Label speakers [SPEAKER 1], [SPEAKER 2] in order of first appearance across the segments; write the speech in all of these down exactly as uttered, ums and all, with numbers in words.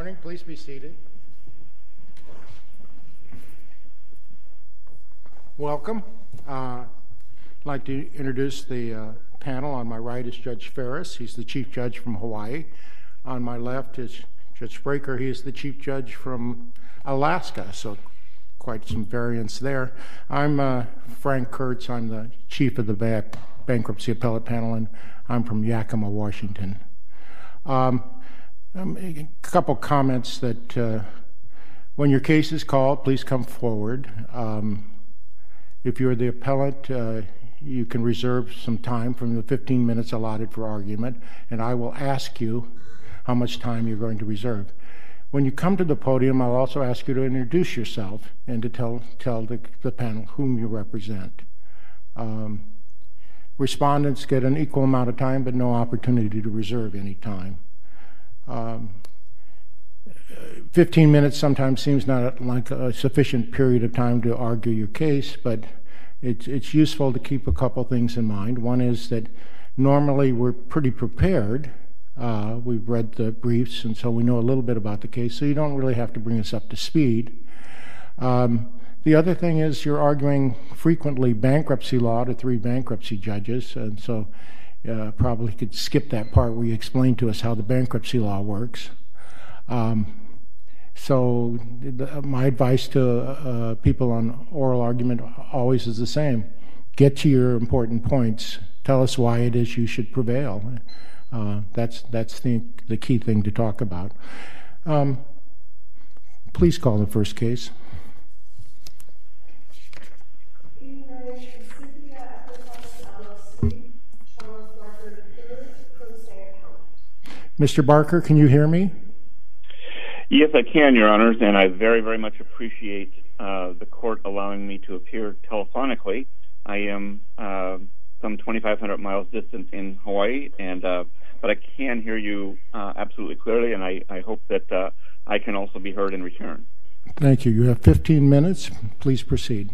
[SPEAKER 1] morning. Please be seated. Welcome. Uh, I'd like to introduce the uh, panel. On my right is Judge Ferris. He's the Chief Judge from Hawaii. On my left is Judge Spraker. He is the Chief Judge from Alaska, so quite some variance there. I'm uh, Frank Kurtz. I'm the Chief of the ba- Bankruptcy Appellate Panel, and I'm from Yakima, Washington. Um, um, a couple comments that uh, when your case is called, please come forward. Um, if you're the appellant, uh, you can reserve some time from the fifteen minutes allotted for argument, and I will ask you how much time you're going to reserve. When you come to the podium, I'll also ask you to introduce yourself and to tell, tell the, the panel whom you represent. Um, respondents get an equal amount of time, but no opportunity to reserve any time. Um, fifteen minutes sometimes seems not like a sufficient period of time to argue your case, but it's, it's useful to keep a couple things in mind. One is that normally we're pretty prepared. Uh, we've read the briefs, and so we know a little bit about the case, so you don't really have to bring us up to speed. Um, the other thing is you're arguing frequently bankruptcy law to three bankruptcy judges, and so uh, probably could skip that part where you explain to us how the bankruptcy law works. Um, so the, my advice to uh, people on oral argument always is the same. Get to your important points. Tell us why it is you should prevail. Uh, that's that's the, the key thing to talk about. Um, please call the first case. Mister Barker, can you hear me?
[SPEAKER 2] Yes, I can, Your Honors, and I very, very much appreciate uh, the court allowing me to appear telephonically. I am uh, some twenty-five hundred miles distant in Hawaii, and uh, but I can hear you uh, absolutely clearly, and I, I hope that uh, I can also be heard in return.
[SPEAKER 1] Thank you. You have fifteen minutes. Please proceed.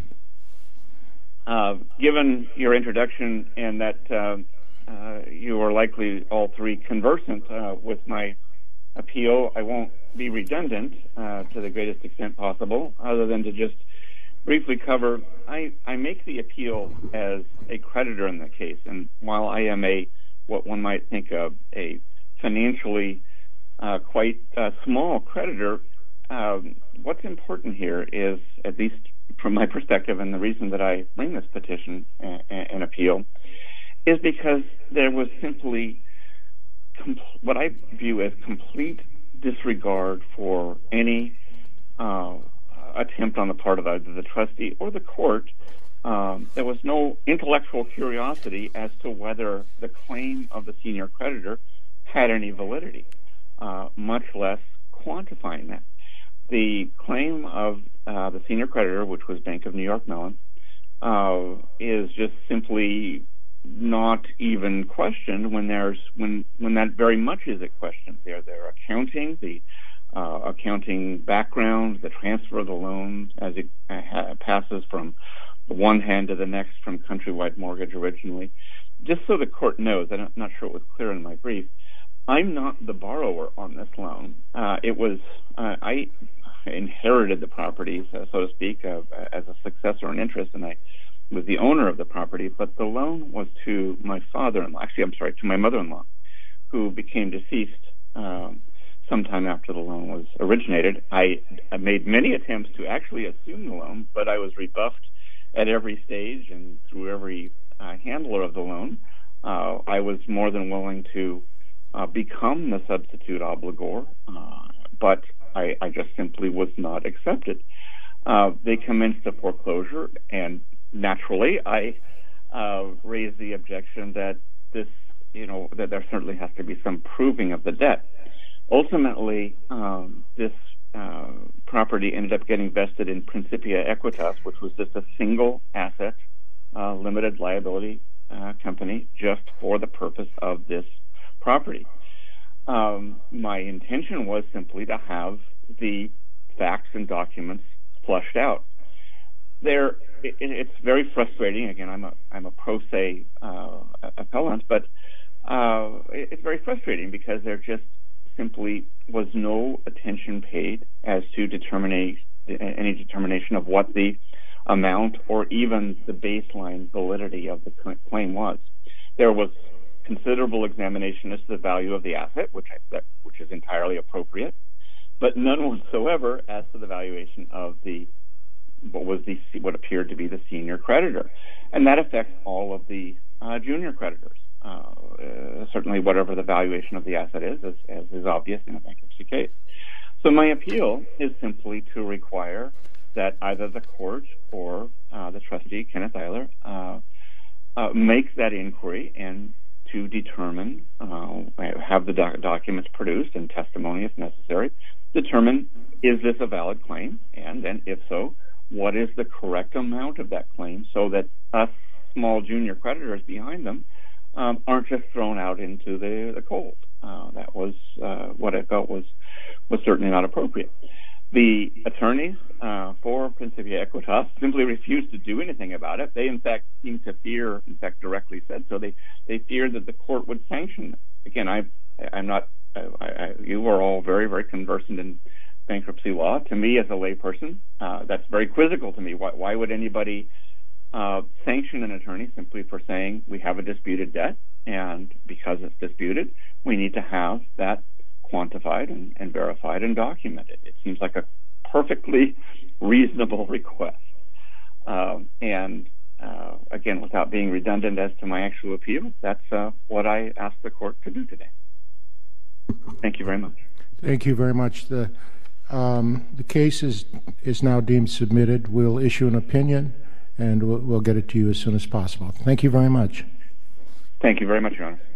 [SPEAKER 2] Uh, given your introduction and that uh, uh, you are likely all three conversant uh, with my appeal, I won't be redundant uh, to the greatest extent possible, other than to just briefly cover, I, I make the appeal as a creditor in the case, and while I am a, what one might think of, a financially uh, quite uh, small creditor, um, what's important here is, at least from my perspective, and the reason that I bring this petition and, and appeal, is because there was simply com- what I view as complete disregard for any uh, attempt on the part of either the trustee or the court. Um, there was no intellectual curiosity as to whether the claim of the senior creditor had any validity, uh, much less quantifying that. The claim of uh, the senior creditor, which was Bank of New York Mellon, uh, is just simply not even questioned when there's when when that very much is at question. Their their accounting, the uh, accounting background, the transfer of the loan as it uh, passes from one hand to the next from Countrywide Mortgage originally. Just so the court knows, I'm not sure it was clear in my brief, I'm not the borrower on this loan. Uh, it was uh, I inherited the property, so, so to speak, uh, as a successor in interest, and I was the owner of the property, but the loan was to my father-in-law, actually, I'm sorry, to my mother-in-law, who became deceased um, sometime after the loan was originated. I, I made many attempts to actually assume the loan, but I was rebuffed at every stage and through every uh, handler of the loan. Uh, I was more than willing to uh, become the substitute obligor, uh, but I, I just simply was not accepted. Uh, they commenced a foreclosure, and naturally, I uh, raised the objection that this, you know, that there certainly has to be some proving of the debt. Ultimately, um, this uh, property ended up getting vested in Principia Equitas, which was just a single asset, uh, limited liability uh, company, just for the purpose of this property. Um, my intention was simply to have the facts and documents flushed out. There, it, it's very frustrating. Again, I'm a I'm a pro se uh, appellant, but uh, it, it's very frustrating because there just simply was no attention paid as to determining any determination of what the amount or even the baseline validity of the claim was. There was considerable examination as to the value of the asset, which I, which is entirely appropriate, but none whatsoever as to the valuation of the what was the what appeared to be the senior creditor, and that affects all of the uh, junior creditors. Uh, uh, certainly, whatever the valuation of the asset is, as, as is obvious in a bankruptcy case. So my appeal is simply to require that either the court or uh, the trustee, Kenneth Eiler, uh, uh, make that inquiry and to determine, uh, have the doc- documents produced and testimony if necessary, determine is this a valid claim, and then if so, what is the correct amount of that claim so that us small junior creditors behind them um, aren't just thrown out into the, the cold. Uh, that was uh, what I felt was was certainly not appropriate. The attorneys uh, for Principia Equitas simply refused to do anything about it. They, in fact, seemed to fear, in fact, directly said so, they, they feared that the court would sanction them. Again, I, I'm not, I, I, you are all very, very conversant in bankruptcy law. To me, as a layperson, uh, that's very quizzical to me. Why, why would anybody uh, sanction an attorney simply for saying we have a disputed debt, and because it's disputed, we need to have that quantified and, and verified and documented? It seems like a perfectly reasonable request. Um, and uh, again, without being redundant as to my actual appeal, that's uh, what I asked the court to do today. Thank you very much.
[SPEAKER 1] Thank you very much. The um, the case is is now deemed submitted. We'll issue an opinion, and we'll, we'll get it to you as soon as possible. Thank you very much.
[SPEAKER 2] Thank you very much, Your Honor.